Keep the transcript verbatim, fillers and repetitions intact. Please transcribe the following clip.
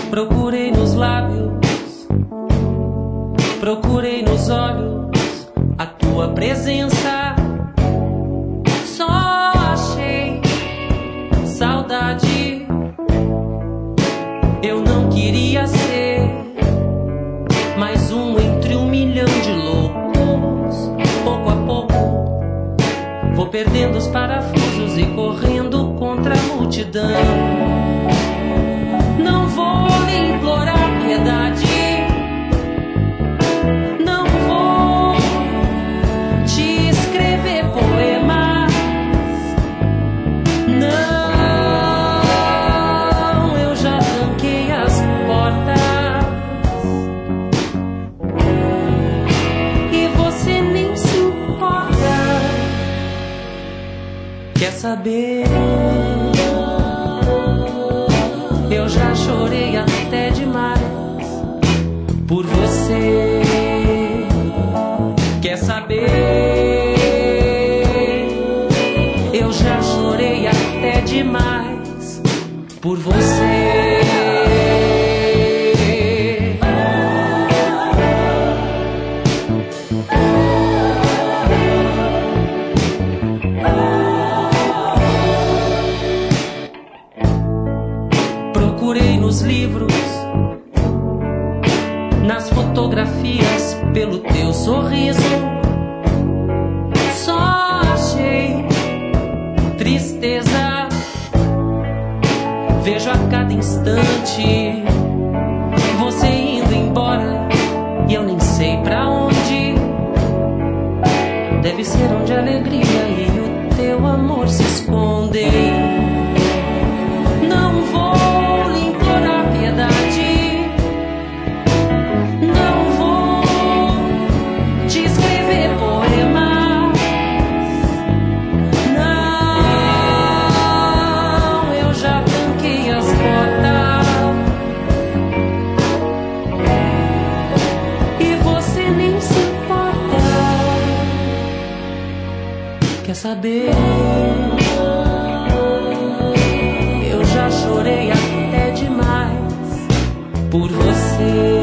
Procurei nos lábios, procurei nos olhos a tua presença. Só achei saudade. Eu não queria ser mais um entre um milhão de loucos. Pouco a pouco vou perdendo os parafusos e correndo contra a multidão. Não vou lhe implorar piedade, não vou te escrever poemas, não, eu já tranquei as portas e você nem se importa. Quer saber? Eu já chorei até demais por você. Quer saber? Eu já chorei até demais por você. Procurei nos livros, nas fotografias, pelo teu sorriso. Só achei tristeza. Vejo a cada instante você indo embora e eu nem sei pra onde. Deve ser onde a alegria e o teu amor se escondem. Não vou Quer saber? Eu já chorei até demais por você.